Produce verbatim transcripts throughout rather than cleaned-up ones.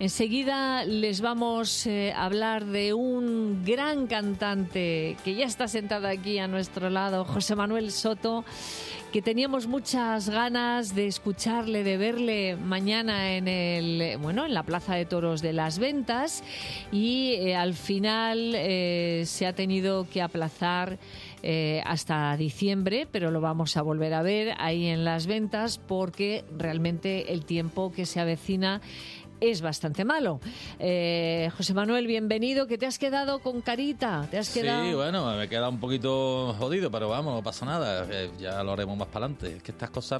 Enseguida les vamos eh, a hablar de un gran cantante que ya está sentado aquí a nuestro lado, José Manuel Soto, que teníamos muchas ganas de escucharle, de verle mañana en el, bueno, en la Plaza de Toros de Las Ventas, y eh, al final eh, se ha tenido que aplazar eh, hasta diciembre, pero lo vamos a volver a ver ahí en Las Ventas porque realmente el tiempo que se avecina es bastante malo. Eh, José Manuel, bienvenido, que te has quedado con carita. ¿Te has quedado? Sí, bueno, me he quedado un poquito jodido, pero vamos, no pasa nada. Eh, ya lo haremos más para adelante. Es que estas cosas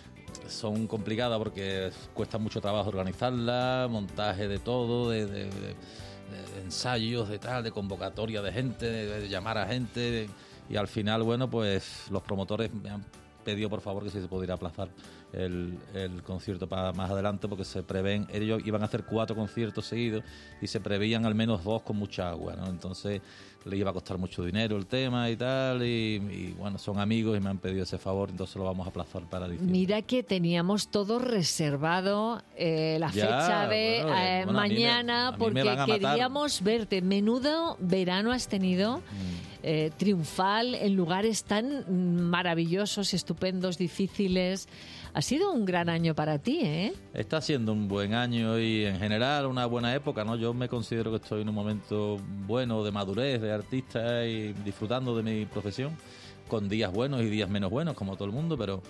son complicadas porque cuesta mucho trabajo organizarlas, montaje de todo, de, de, de, de ensayos, de tal, de convocatoria de gente, de, de llamar a gente. De, y al final, bueno, pues los promotores me han pedido por favor que si se pudiera aplazar el, el concierto para más adelante porque se prevén, ellos iban a hacer cuatro conciertos seguidos y se preveían al menos dos con mucha agua, ¿no? Entonces le iba a costar mucho dinero el tema y tal, y, y bueno, son amigos y me han pedido ese favor, entonces lo vamos a aplazar para diciembre. Mira que teníamos todo reservado, eh, la ya, fecha de bueno, eh, bueno, mañana, me, porque queríamos verte. Menudo verano has tenido. Mm. Eh, triunfal, en lugares tan maravillosos, estupendos, difíciles. Ha sido un gran año para ti, ¿eh? Está siendo un buen año y en general una buena época, ¿no? Yo me considero que estoy en un momento bueno de madurez, de artista y disfrutando de mi profesión, con días buenos y días menos buenos, como todo el mundo, pero,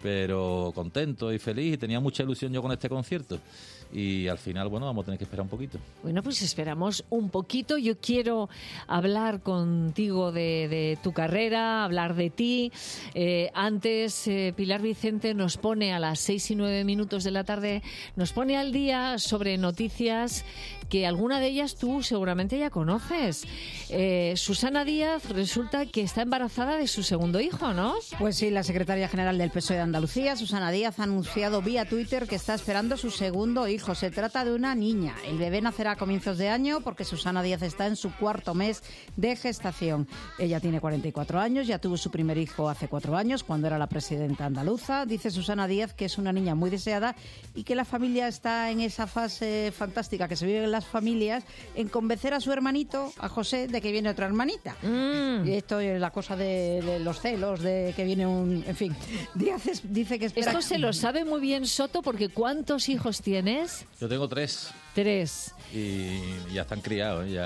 pero contento y feliz, y tenía mucha ilusión yo con este concierto. Y al final, bueno, vamos a tener que esperar un poquito. Bueno, pues esperamos un poquito. Yo quiero hablar contigo de, de tu carrera, hablar de ti. Eh, antes, eh, Pilar Vicente nos pone a las seis y nueve minutos de la tarde, nos pone al día sobre noticias que alguna de ellas tú seguramente ya conoces. Eh, Susana Díaz resulta que está embarazada de su segundo hijo, ¿no? Pues sí, la secretaria general del P S O E de Andalucía, Susana Díaz, ha anunciado vía Twitter que está esperando su segundo hijo. Se trata de una niña. El bebé nacerá a comienzos de año porque Susana Díaz está en su cuarto mes de gestación. Ella tiene cuarenta y cuatro años, ya tuvo su primer hijo hace cuatro años, cuando era la presidenta andaluza. Dice Susana Díaz que es una niña muy deseada y que la familia está en esa fase fantástica que se vive en las familias, en convencer a su hermanito, a José, de que viene otra hermanita. Mm. Y esto es la cosa de, de los celos, de que viene un... En fin, Díaz es, dice que espera... Esto se lo sabe muy bien Soto, porque ¿cuántos hijos tienes? Yo tengo tres. Tres. Y ya están criados. Ya,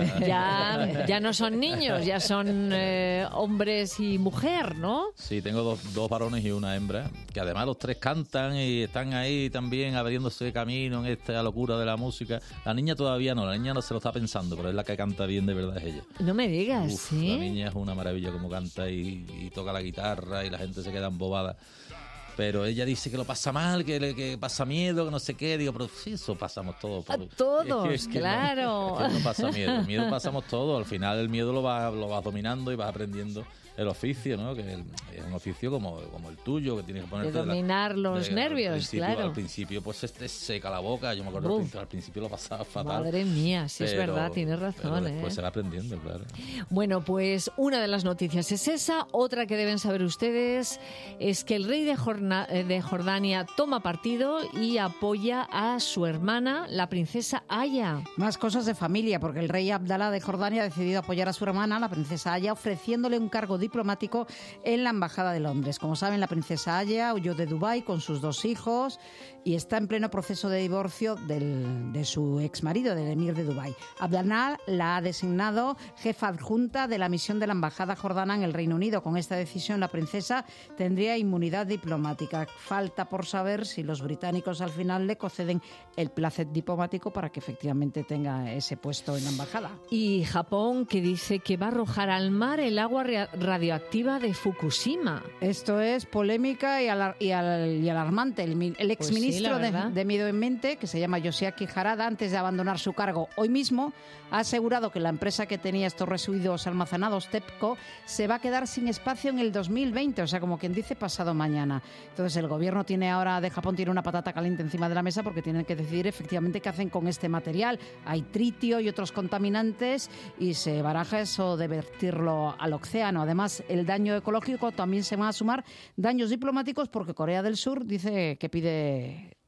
ya, ya no son niños, ya son eh, hombres y mujer, ¿no? Sí, tengo dos, dos varones y una hembra, que además los tres cantan y están ahí también abriéndose camino en esta locura de la música. La niña todavía no, la niña no se lo está pensando, pero es la que canta bien de verdad, es ella. No me digas, Uf, ¿sí? La niña es una maravilla como canta y, y toca la guitarra y la gente se queda embobada. Pero ella dice que lo pasa mal, que, que pasa miedo, que no sé qué. Digo, pero sí, eso pasamos todos. A todos, es que, es que claro. No, es que no pasa miedo. El miedo pasamos todos. Al final el miedo lo vas lo vas dominando y vas aprendiendo el oficio, ¿no? Que es un oficio como, como el tuyo, que tienes que ponerte... De dominar de la, los de, nervios, al claro. Al principio, pues, este seca la boca. Yo me acuerdo, al, al principio lo pasaba fatal. Madre mía, sí, pero, es verdad, tienes razón. Pero después ¿eh? se va aprendiendo, claro. Bueno, pues una de las noticias es esa. Otra que deben saber ustedes es que el rey de, Jorna, de Jordania toma partido y apoya a su hermana, la princesa Aya. Más cosas de familia, porque el rey Abdalá de Jordania ha decidido apoyar a su hermana, la princesa Aya, ofreciéndole un cargo diplomático en la Embajada de Londres. Como saben, la princesa Aya huyó de Dubái con sus dos hijos y está en pleno proceso de divorcio del, de su exmarido, del emir de Dubái. Abdalá la ha designado jefa adjunta de la misión de la Embajada jordana en el Reino Unido. Con esta decisión, la princesa tendría inmunidad diplomática. Falta por saber si los británicos al final le conceden el placet diplomático para que efectivamente tenga ese puesto en la embajada. Y Japón, que dice que va a arrojar al mar el agua radioactiva de Fukushima. Esto es polémica y, alar- y, al- y alarmante. El, el exministro pues sí, de, de Medio Ambiente, que se llama Yoshiaki Harada, antes de abandonar su cargo hoy mismo, ha asegurado que la empresa que tenía estos residuos almacenados, TEPCO, se va a quedar sin espacio en el dos mil veinte, o sea, como quien dice, pasado mañana. Entonces, el gobierno tiene ahora de Japón tiene una patata caliente encima de la mesa porque tienen que decidir efectivamente qué hacen con este material. Hay tritio y otros contaminantes y se baraja eso de vertirlo al océano. Además, el daño ecológico también se va a sumar daños diplomáticos porque Corea del Sur dice que pide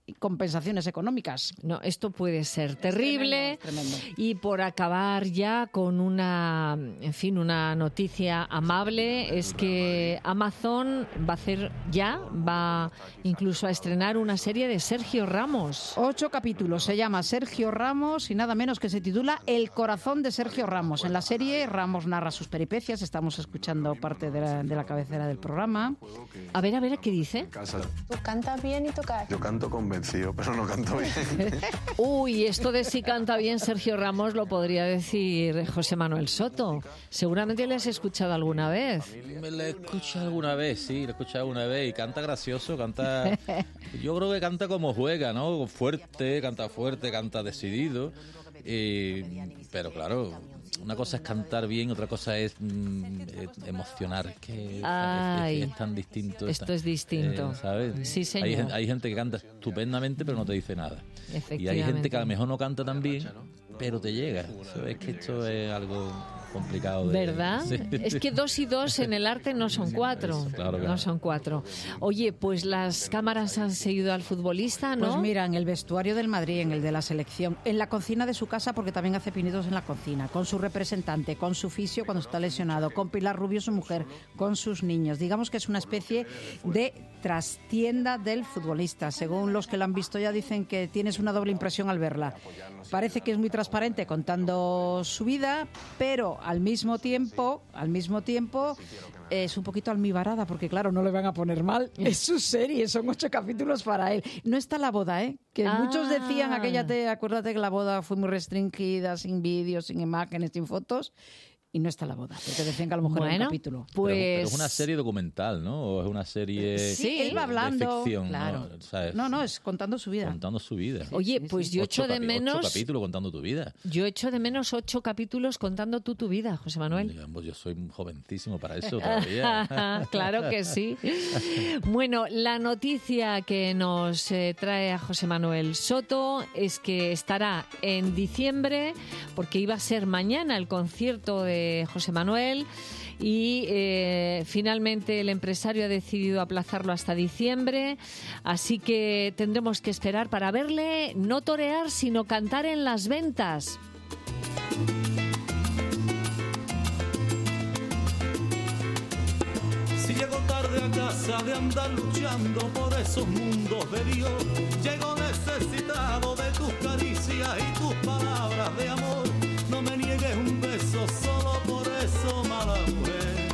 compensaciones económicas. No, esto puede ser terrible. Es tremendo, es tremendo. Y por acabar ya con una, en fin, una noticia amable, es que Amazon va a hacer ya, va incluso a estrenar una serie de Sergio Ramos. Ocho capítulos, se llama Sergio Ramos y nada menos que se titula El corazón de Sergio Ramos. En la serie Ramos narra sus peripecias, estamos escuchando parte de la, de la cabecera del programa. A ver, a ver, ¿qué dice? Tú cantas bien y tocas. Yo canto convencido, pero no canto bien. Uy, esto de si canta bien Sergio Ramos lo podría decir José Manuel Soto. Seguramente le has escuchado alguna vez. Me la escucha alguna vez, sí, la escucha alguna vez y canta gracioso, canta... Yo creo que canta como juega, ¿no? Fuerte, canta fuerte, canta decidido. Y, pero claro, una cosa es cantar bien, otra cosa es mm, emocionar. Es que, Ay, es, es, es tan distinto. Esto tan, es distinto. Eh, ¿sabes? Sí, señor. Hay, hay gente que canta estupendamente, pero no te dice nada. Y hay gente que a lo mejor no canta tan bien, pero te llega. ¿Sabes? Que esto es algo complicado. De, ¿verdad? Sí. Es que dos y dos en el arte no son cuatro. Eso, claro, claro. No son cuatro. Oye, pues las cámaras han seguido al futbolista, ¿no? Pues mira, en el vestuario del Madrid, en el de la selección, en la cocina de su casa, porque también hace pinitos en la cocina, con su representante, con su fisio cuando está lesionado, con Pilar Rubio, su mujer, con sus niños. Digamos que es una especie de trastienda del futbolista. Según los que la han visto ya dicen que tienes una doble impresión al verla. Parece que es muy transparente contando su vida, pero al mismo tiempo, al mismo tiempo es un poquito almibarada, porque claro, no le van a poner mal. Es su serie, son ocho capítulos para él. No está la boda, ¿eh? Que Ah. muchos decían, aquella te, acuérdate que la boda fue muy restringida, sin vídeos, sin imágenes, sin fotos. Y no está la boda, porque decían que a lo mejor era un Bueno, capítulo. pues... Pero, pero es una serie documental, ¿no? O es una serie Sí, él va de hablando, ficción, claro. ¿no? ¿Sabes? No, no, es contando su vida. Contando su vida. Oye, sí, pues sí. yo Ocho echo de capi- menos... Ocho capítulos contando tu vida. Yo echo de menos ocho capítulos contando tú tu vida, José Manuel. Digamos, yo soy jovencísimo para eso todavía. Claro que sí. Bueno, la noticia que nos eh, trae a José Manuel Soto es que estará en diciembre, porque iba a ser mañana el concierto de José Manuel, y eh, finalmente el empresario ha decidido aplazarlo hasta diciembre, así que tendremos que esperar para verle no torear, sino cantar en las ventas. Si llego tarde a casa de andar luchando por esos mundos de Dios, llego necesitado de tus caricias y tus palabras de amor. No me niegues un beso solo por eso, mala mujer.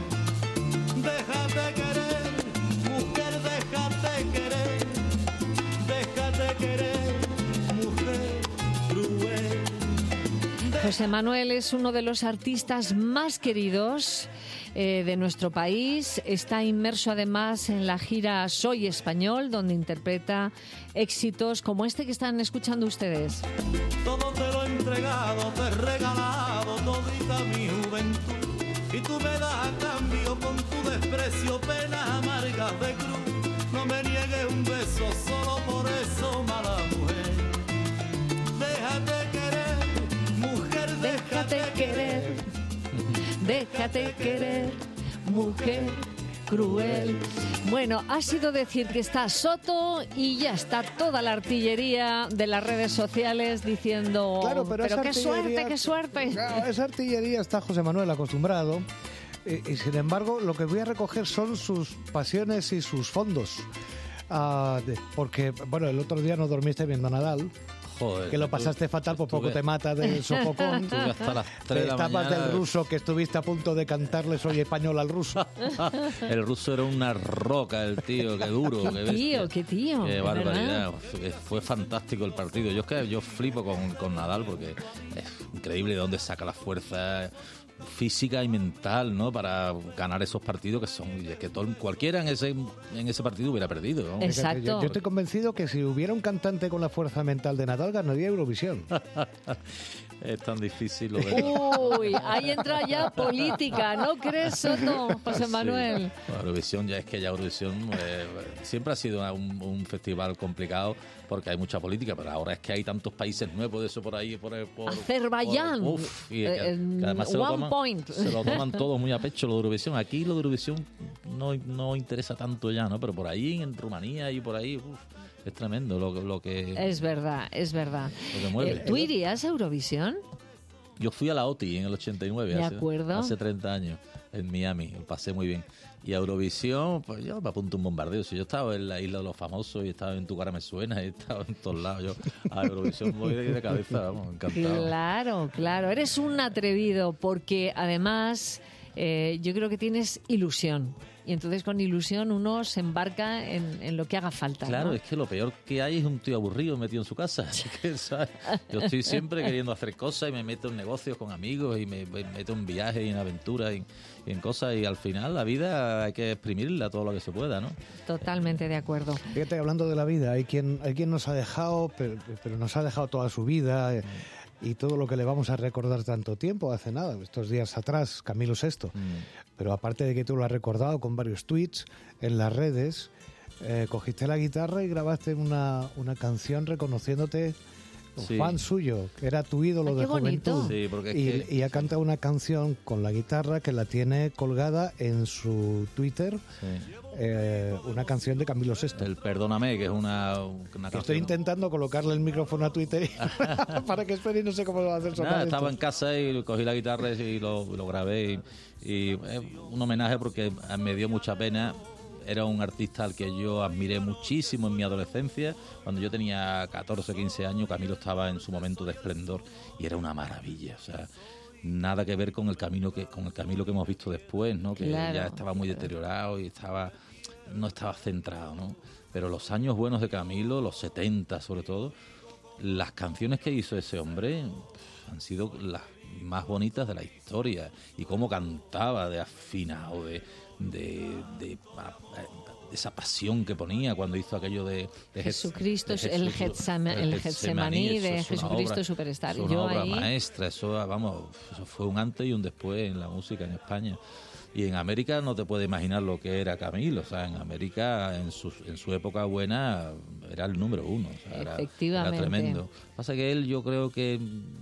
Déjate querer, mujer, déjate querer. Déjate querer, mujer cruel. José Manuel es uno de los artistas más queridos eh, de nuestro país. Está inmerso además en la gira Soy Español, donde interpreta éxitos como este que están escuchando ustedes. Todo te lo he entregado, te he regalado todita mi juventud. Y tú me das a cambio con tu desprecio penas amargas de cruz. No me niegues un beso solo por eso, mala mujer. Déjate querer, mujer, Déjate querer, déjate querer, mujer cruel. Bueno, ha sido decir que está Soto y ya está toda la artillería de las redes sociales diciendo, Claro, pero esa qué artillería- suerte, qué suerte. Claro, esa artillería está José Manuel acostumbrado. eh, Y sin embargo, lo que voy a recoger son sus pasiones y sus fondos. Ah, de- porque, bueno, el otro día no dormiste viendo a Nadal, Joder, que lo tú- pasaste fatal, por poco estuve- te mata del sofocón. Estuve hasta las Te tres de la estabas mañana. del ruso, que estuviste a punto de cantarle Soy español al ruso. El ruso era una roca, el tío, qué duro. Qué bestia. tío, qué tío, Qué de barbaridad. Fue, fue fantástico el partido. Yo es que yo flipo con, con Nadal porque es increíble de dónde saca la fuerza física y mental, ¿no? Para ganar esos partidos que son que todo, cualquiera en ese en ese partido hubiera perdido, ¿no? Es- Fíjate, Exacto. Yo, yo estoy convencido que si hubiera un cantante con la fuerza mental de Nadal, ganaría Eurovisión. Es tan difícil lo de... Uy, ahí entra ya política, ¿no crees, Soto, José Manuel? Sí. Bueno, Eurovisión ya es que ya Eurovisión eh, siempre ha sido un, un festival complicado porque hay mucha política, pero ahora es que hay tantos países nuevos de eso por ahí, por, por Azerbaiyán, por- uf, y que- eh, que además se lo, one toman, point. se lo toman todos muy a pecho lo de Eurovisión. Aquí lo de Eurovisión no, no interesa tanto ya, ¿no? Pero por ahí en Rumanía y por ahí, uf, es tremendo lo, lo que... Es verdad, es verdad. Lo que mueve. Eh, ¿Tú irías a Eurovisión? Yo fui a la O T I en el ochenta y nueve, De hace, acuerdo. hace treinta años, en Miami, lo pasé muy bien. Y a Eurovisión, pues yo me apunto un bombardeo. Si yo estaba en la isla de los famosos y estaba en Tu cara me suena y estaba en todos lados, yo a Eurovisión voy de, de cabeza, vamos, encantado. Claro, claro. Eres un atrevido porque además eh, yo creo que tienes ilusión. Y entonces con ilusión uno se embarca en, en lo que haga falta. Claro, ¿no? es que lo peor que hay es un tío aburrido metido en su casa. Así que, ¿sabes? Yo estoy siempre queriendo hacer cosas y me meto en negocios con amigos y me, me meto en viajes y en aventuras y, y en cosas. Y al final la vida hay que exprimirla todo lo que se pueda, ¿no? Totalmente de acuerdo. Fíjate, hablando de la vida, hay quien, hay quien nos ha dejado, pero, pero nos ha dejado toda su vida eh, y todo lo que le vamos a recordar tanto tiempo, hace nada, estos días atrás, Camilo sexto. Mm. Pero aparte de que tú lo has recordado con varios tweets en las redes, eh, cogiste la guitarra y grabaste una, una canción reconociéndote un Sí. fan suyo, que era tu ídolo Ah, de qué bonito. juventud. Sí, porque es y, que- y ha sí. cantado una canción con la guitarra que la tiene colgada en su Twitter, Sí. eh, una canción de Camilo sexto. El Perdóname, que es una, una canción... Estoy intentando colocarle el micrófono a Twitter para que espere y no sé cómo lo va a hacer sonar Nada, esto. estaba en casa y cogí la guitarra y lo, lo grabé y, y es un homenaje porque me dio mucha pena. Era un artista al que yo admiré muchísimo en mi adolescencia. Cuando yo tenía catorce, quince años, Camilo estaba en su momento de esplendor y era una maravilla. O sea, nada que ver con el camino que con el Camilo que hemos visto después, ¿no? Que Claro, ya estaba muy deteriorado y estaba no estaba centrado, ¿no? Pero los años buenos de Camilo, los setenta sobre todo, las canciones que hizo ese hombre han sido las más bonitas de la historia. Y cómo cantaba de afinado, de, de, de, a- a- esa pasión que ponía cuando hizo aquello de, de Jesucristo, de el Jesús- Getsema- el Getsemaní eso de es una Jesucristo obra- Superstar. es una Yo obra ahí- maestra, eso, vamos, eso fue un antes y un después en la música en España. Y en América no te puedes imaginar lo que era Camilo. O sea, en América, en su, en su época buena, era el número uno. O sea, era- Efectivamente. Era tremendo. Pasa que él, yo creo que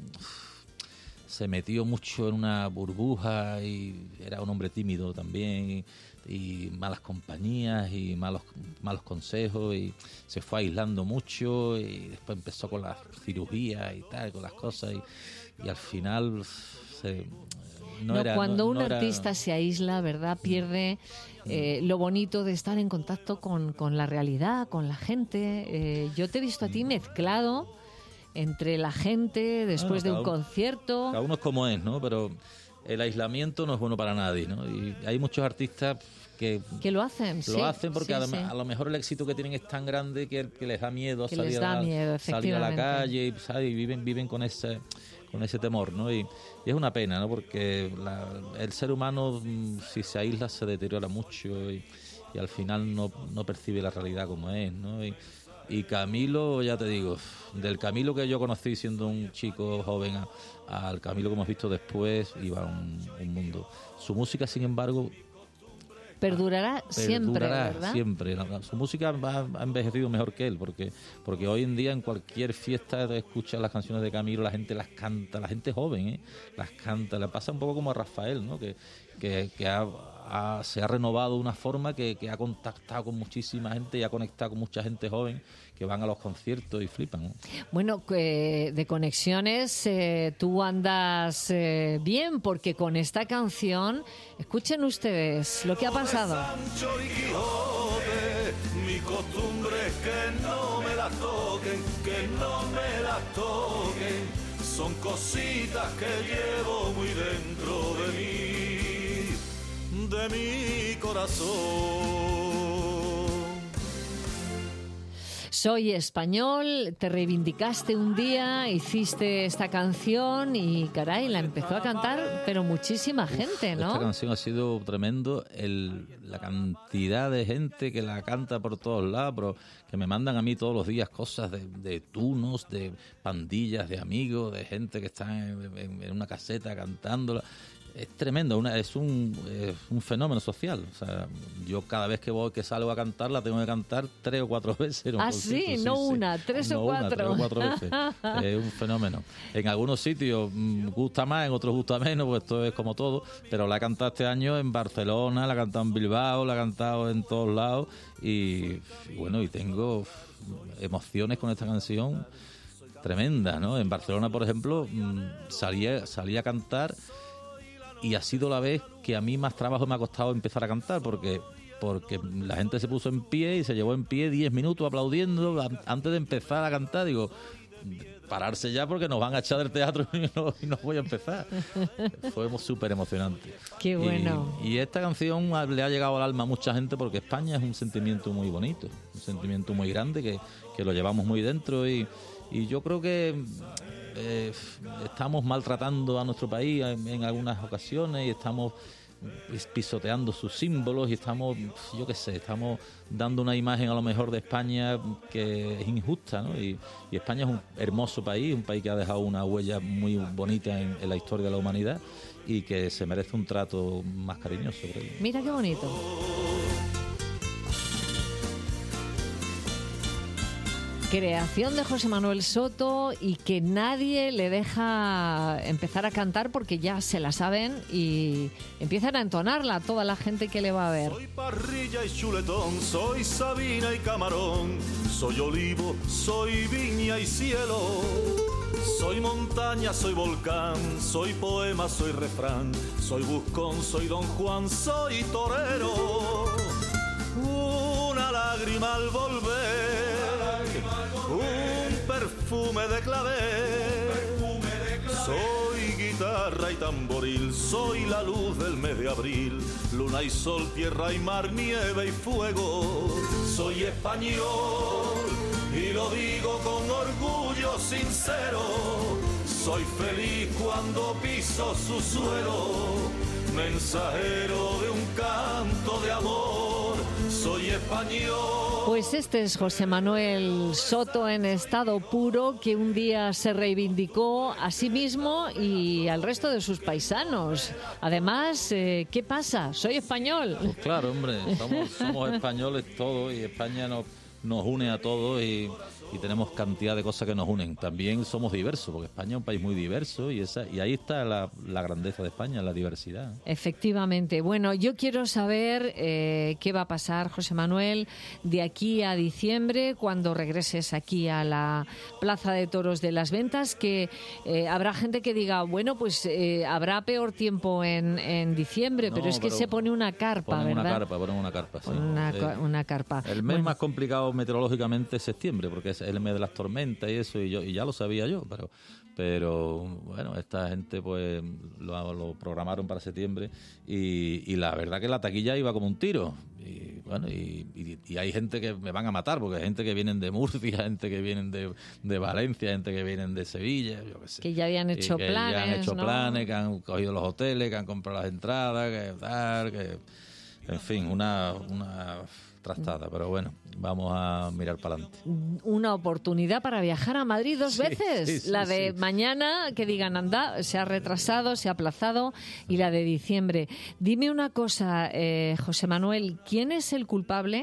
se metió mucho en una burbuja y era un hombre tímido también y, y malas compañías y malos malos consejos y se fue aislando mucho y después empezó con las cirugías y tal, con las cosas y, y al final se, no, No, era cuando no- un no era- artista se aísla, ¿verdad? Pierde eh, lo bonito de estar en contacto con, con la realidad, con la gente. Eh, yo te he visto a ti mezclado entre la gente después de Bueno, un cada uno- concierto. Cada uno es como es, ¿no? Pero el aislamiento no es bueno para nadie, ¿no? Y hay muchos artistas que Que lo hacen, lo sí. hacen porque sí, a, lo, sí. a lo mejor el éxito que tienen es tan grande que, que les da miedo Que salir, les da a, la, miedo, salir a la efectivamente. calle y, ¿sabes? Y viven viven con ese con ese temor, ¿no? Y, y es una pena, ¿no? Porque la- el ser humano, mm, si se aísla, se deteriora mucho y, y al final no, no percibe la realidad como es, ¿no? Y, y Camilo, ya te digo, del Camilo que yo conocí siendo un chico joven a- al Camilo que hemos visto después, iba un, un mundo. Su música, sin embargo, Perdurará siempre, perdurará ¿verdad? siempre. La- la- Su música ha, ha envejecido mejor que él, porque porque hoy en día en cualquier fiesta te escuchas las canciones de Camilo, la gente las canta, la gente joven, ¿eh? las canta. Le pasa un poco como a Rafael, ¿no? Que, que, que ha- ha- se ha renovado de una forma que, que ha contactado con muchísima gente y ha conectado con mucha gente joven que van a los conciertos y flipan, ¿no? Bueno, que de conexiones eh, tú andas eh, bien porque con esta canción, escuchen ustedes lo que ha pasado. Sancho y Quijote, mi costumbre es que no me las toquen, que no me las toquen. Son cositas que llevo muy dentro de mí, de mi corazón. Soy español, te reivindicaste un día, hiciste esta canción y caray, la empezó a cantar, pero muchísima gente, Esta ¿no? canción ha sido tremendo, el, la cantidad de gente que la canta por todos lados, pero que me mandan a mí todos los días cosas de, de tunos, de pandillas, de amigos, de gente que está en, en- en una caseta cantándola. es tremendo, una, es un, eh, un fenómeno social. O sea, yo cada vez que voy, que salgo a cantar, la tengo que cantar tres o cuatro veces. Ah, sí, no sí, una, sí. tres no o una, cuatro. tres o cuatro veces. Es un fenómeno. En algunos sitios mmm, gusta más, en otros gusta menos, pues esto es como todo. Pero la he cantado este año en Barcelona, la he cantado en Bilbao, la he cantado en todos lados. Y, y bueno, y tengo emociones con esta canción tremendas, ¿no? En Barcelona, por ejemplo, mmm, salí, salí a cantar. Y ha sido la vez que a mí más trabajo me ha costado empezar a cantar, porque porque la gente se puso en pie y se llevó en pie diez minutos aplaudiendo antes de empezar a cantar. Digo, pararse ya porque nos van a echar del teatro y no, y no voy a empezar. Fue súper emocionante. Qué bueno. Y, y esta canción le ha llegado al alma a mucha gente porque España es un sentimiento muy bonito, un sentimiento muy grande que, que lo llevamos muy dentro y, y yo creo que... Eh, estamos maltratando a nuestro país en, en algunas ocasiones y estamos pisoteando sus símbolos y estamos, yo qué sé, estamos dando una imagen a lo mejor de España que es injusta, ¿no? Y, y España es un hermoso país, un país que ha dejado una huella muy bonita en, en la historia de la humanidad y que se merece un trato más cariñoso, creo. Mira qué bonito. Creación de José Manuel Soto y que nadie le deja empezar a cantar porque ya se la saben y empiezan a entonarla toda la gente que le va a ver. Soy parrilla y chuletón, soy sabina y camarón, soy olivo, soy viña y cielo, soy montaña, soy volcán, soy poema, soy refrán, soy buscón, soy don Juan, soy torero, una lágrima al volver, un perfume de clavel, soy guitarra y tamboril, soy la luz del mes de abril, luna y sol, tierra y mar, nieve y fuego, soy español y lo digo con orgullo sincero, soy feliz cuando piso su suelo, mensajero de un canto de amor, soy español. Pues este es José Manuel Soto en estado puro, que un día se reivindicó a sí mismo y al resto de sus paisanos. Además, eh, ¿qué pasa? Soy español. Pues claro, hombre, somos, somos españoles todos y España nos, nos une a todos y, y tenemos cantidad de cosas que nos unen. También somos diversos, porque España es un país muy diverso y, esa, y ahí está la, la grandeza de España, la diversidad. Efectivamente. Bueno, yo quiero saber eh, qué va a pasar, José Manuel, de aquí a diciembre, cuando regreses aquí a la Plaza de Toros de las Ventas, que eh, habrá gente que diga, bueno, pues eh, habrá peor tiempo en, en diciembre, No, pero es que pero se pone una carpa, ponen ¿verdad? Una carpa, ponen una carpa, sí. Una, Eh, una carpa. El mes Bueno. más complicado meteorológicamente es septiembre, porque es el mes de las tormentas y eso, y yo y ya lo sabía yo, pero pero bueno, esta gente pues lo, lo programaron para septiembre y, y la verdad que la taquilla iba como un tiro. Y bueno, y, y, y hay gente que me van a matar, porque hay gente que vienen de Murcia, gente que vienen de, de Valencia, gente que vienen de Sevilla, yo qué sé. Que ya habían hecho Y que planes, ya han hecho ¿no? planes, que han cogido los hoteles, que han comprado las entradas, que tal, que... En fin, una... una trastada, pero bueno, vamos a mirar para adelante. Una oportunidad para viajar a Madrid dos Sí, veces. sí, sí, la de sí. mañana, que digan, anda, se ha retrasado, se ha aplazado, y la de diciembre. Dime una cosa, eh, José Manuel, ¿quién es el culpable?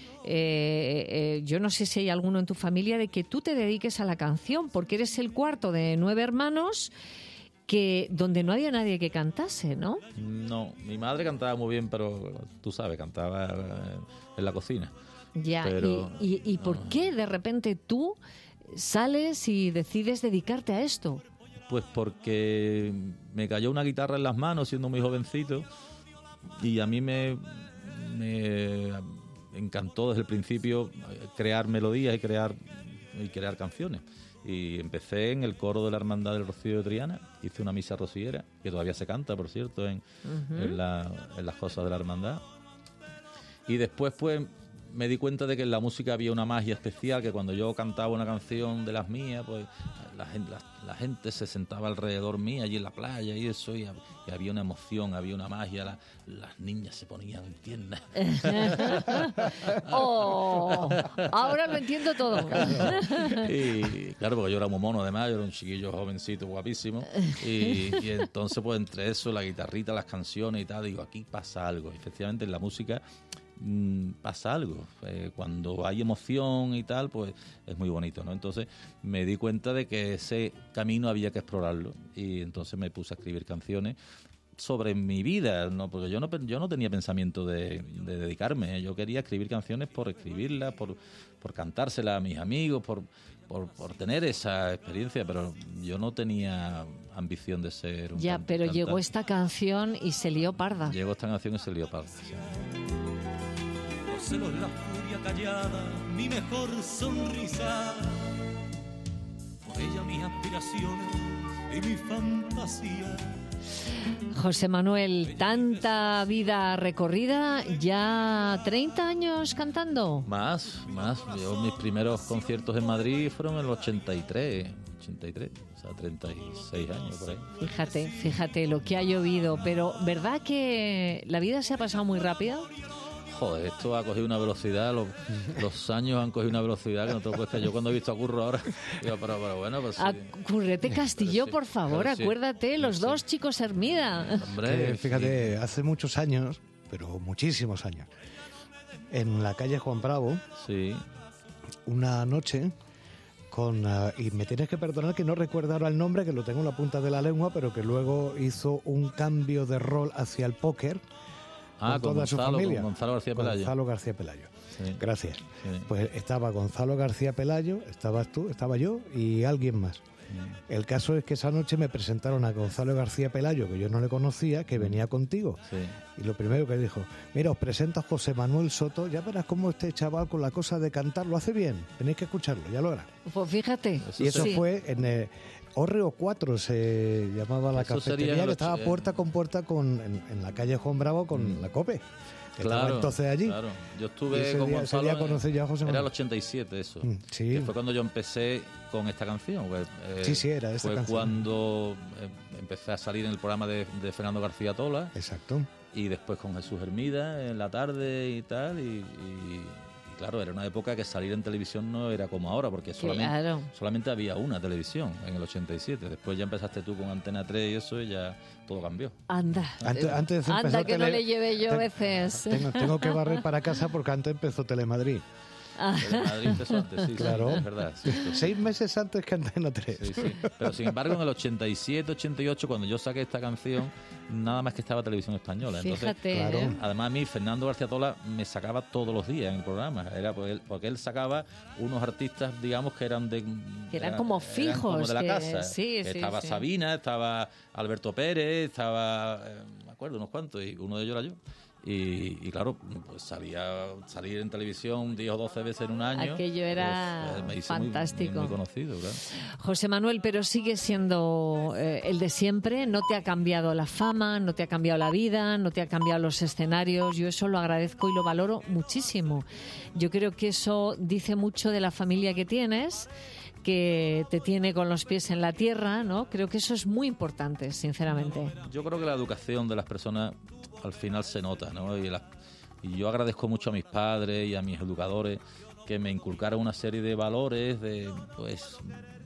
Eh, eh, yo no sé si hay alguno en tu familia de que tú te dediques a la canción, porque eres el cuarto de nueve hermanos, que donde no había nadie que cantase, ¿no? No, mi madre cantaba muy bien, pero tú sabes, cantaba eh, en la cocina. Ya, Pero, y, y, ¿y por no. qué de repente tú sales y decides dedicarte a esto? Pues porque me cayó una guitarra en las manos siendo muy jovencito y a mí me, me encantó desde el principio crear melodías y crear, y crear canciones. Y empecé en el coro de la Hermandad del Rocío de Triana, hice una misa rociera, que todavía se canta, por cierto, en, Uh-huh. en, la, en las cosas de la Hermandad. Y después, pues, me di cuenta de que en la música había una magia especial, que cuando yo cantaba una canción de las mías, pues la gente, la, la gente se sentaba alrededor mía allí en la playa y eso, y, y había una emoción, había una magia, la, las niñas se ponían tiernas. Oh, ahora lo entiendo todo. Y claro, porque yo era muy mono además, yo era un chiquillo jovencito, guapísimo, y, y entonces pues entre eso, la guitarrita, las canciones y tal, digo, aquí pasa algo. Efectivamente en la música mmm, pasa algo, eh, cuando hay emoción y tal, pues es muy bonito, ¿no? Entonces me di cuenta de que ese camino había que explorarlo, y entonces me puse a escribir canciones sobre mi vida, ¿no? Porque yo no yo no tenía pensamiento de, de dedicarme, yo quería escribir canciones por escribirlas, por, por cantárselas a mis amigos, por, por, por tener esa experiencia, pero yo no tenía ambición de ser un Ya, can- pero cantante. llegó esta canción y se lió parda. Llegó esta canción y se lió parda, sí. Los celos, la furia callada, mi mejor sonrisa. Por ella mis aspiraciones y mi fantasía. José Manuel, tanta vida recorrida, ya treinta años cantando. Más, más. Yo, mis primeros conciertos en Madrid fueron en el ochenta y tres, ochenta y tres, o sea, treinta y seis años por ahí. Fíjate, fíjate lo que ha llovido, pero ¿verdad que la vida se ha pasado muy rápido? Joder, esto ha cogido una velocidad, los, los años han cogido una velocidad que no te lo puedes creer. Yo cuando he visto a Curro ahora, digo, pero, pero bueno, pues sí. Currete Castillo, Pero sí, por favor, pero sí, acuérdate, los sí. dos chicos Hermida. Hombre, Que, fíjate, hace muchos años, pero muchísimos años, en la calle Juan Bravo, Sí, una noche con uh, y me tienes que perdonar que no recuerdo ahora el nombre, que lo tengo en la punta de la lengua, pero que luego hizo un cambio de rol hacia el póker ah, con con toda su Gonzalo, familia. con Gonzalo García Pelayo. Gonzalo García Pelayo. Sí. Gracias. Sí. Pues estaba Gonzalo García Pelayo, estabas tú, estaba yo y alguien más. El caso es que esa noche me presentaron a Gonzalo García Pelayo, que yo no le conocía, que venía contigo. Sí. Y lo primero que dijo, mira, os presento a José Manuel Soto, ya verás cómo este chaval con la cosa de cantar lo hace bien, tenéis que escucharlo, ya lo verás. Pues fíjate. Eso Y eso sí. fue en el Orreo cuatro, se llamaba la Eso sería cafetería, en que el estaba och- puerta con puerta con, en, en la calle Juan Bravo con la COPE. que estaba Claro, entonces allí. claro. Yo Y estuve ese con día- ese Gonzalo. día en- conocí yo a José Era el Manuel. ochenta y siete eso. Mm, sí. Que fue cuando yo empecé con esta canción. pues, eh, Sí, sí, era esa Fue canción. cuando eh, empecé a salir en el programa de, de Fernando García Tola. Exacto. Y después con Jesús Hermida en la tarde y tal. Y, y- y claro, era una época que salir en televisión no era como ahora, porque solamente, Claro. solamente había una televisión en el ochenta y siete. Después ya empezaste tú con Antena tres y eso, y ya todo cambió. Anda. Antes, antes Anda, empezó que no Tele- le lleve yo a te- veces. Tengo, tengo que barrer para casa porque antes empezó Telemadrid. Pero Madrid empezó antes, sí, sí, Claro. es verdad. sí, esto sí. Seis meses antes que Antena tres. Sí, sí. Pero sin embargo, en el ochenta y siete, ochenta y ocho, cuando yo saqué esta canción, nada más que estaba Televisión Española. Entonces, Fíjate, claro. ¿eh? además a mí, Fernando García Tola me sacaba todos los días en el programa. Era porque él, porque él sacaba unos artistas, digamos, que eran de... Que eran como eran como fijos, de la que- casa. sí, sí, estaba sí. Sabina, estaba Alberto Pérez, estaba... eh, me acuerdo, unos cuantos, y uno de ellos era yo. Y, y claro, pues salía salir en televisión diez o doce veces en un año. Aquello era pues, eh, me hizo muy- fantástico. Muy, muy conocido, claro. José Manuel, pero sigue siendo eh, el de siempre, no te ha cambiado la fama, no te ha cambiado la vida, no te ha cambiado los escenarios, yo eso lo agradezco y lo valoro muchísimo. Yo creo que eso dice mucho de la familia que tienes, que te tiene con los pies en la tierra, ¿no? Creo que eso es muy importante, sinceramente. Yo creo que la educación de las personas al final se nota, ¿no? Y, la- y yo agradezco mucho a mis padres y a mis educadores que me inculcaron una serie de valores, de pues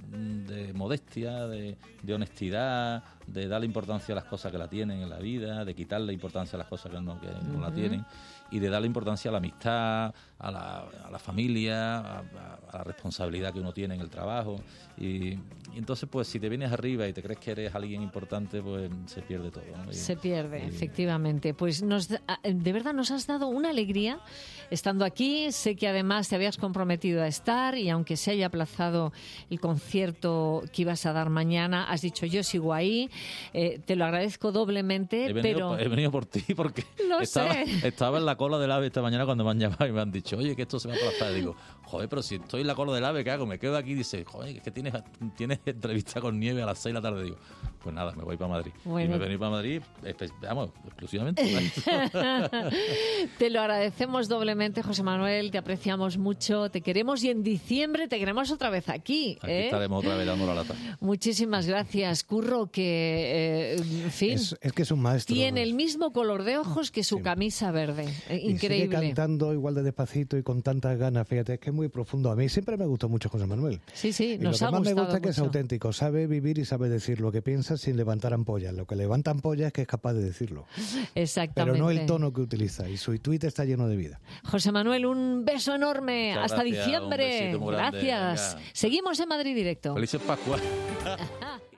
de modestia, de, de honestidad, de darle importancia a las cosas que la tienen en la vida, de quitarle importancia a las cosas que no, que no la tienen, y de darle importancia a la amistad, a la, a la familia, a, a- a la responsabilidad que uno tiene en el trabajo. Y, y entonces, pues, si te vienes arriba y te crees que eres alguien importante, pues se pierde todo, ¿no? Y- Se pierde, y- efectivamente. Pues nos, da- de verdad nos has dado una alegría estando aquí. Sé que además te habías comprometido a estar y aunque se haya aplazado el concierto que ibas a dar mañana, has dicho yo sigo ahí. Eh, te lo agradezco doblemente, He venido, pero... he venido por ti porque Lo estaba, sé. estaba en la cola del AVE esta mañana cuando me han llamado y me han dicho, oye, que esto se me ha aplazado. Y digo, joder, pero si estoy en la cola del AVE, ¿qué hago? Me quedo aquí y dice, joder, es que tienes, tienes entrevista con Nieve a las seis de la tarde. Digo, pues nada, me voy para Madrid. Bueno. Y me voy para Madrid, vamos, exclusivamente. Te lo agradecemos doblemente, José Manuel, te apreciamos mucho, te queremos y en diciembre te queremos otra vez aquí. Aquí ¿eh? estaremos otra vez dando la lata. Muchísimas gracias, Curro, que, eh, en fin, Es, es que es un maestro. tiene el mismo color de ojos que su Sí. camisa verde. Eh, Y sigue Increíble. cantando igual de despacito y con tantas ganas, fíjate, es que es muy profundo. A mí siempre me gustó mucho José Manuel. Sí, sí, Y lo nos que ha más me gustado gusta es que es mucho. auténtico, sabe vivir y sabe decir lo que piensa sin levantar ampollas. Lo que levanta ampollas es que es capaz de decirlo, Exactamente. pero no el tono que utiliza. Y su tweet está lleno de vida. José Manuel, un beso enorme. Muchas Hasta gracias, un diciembre. besito muy grande. Gracias. Venga. Seguimos en Madrid Directo. Felices Pascuas.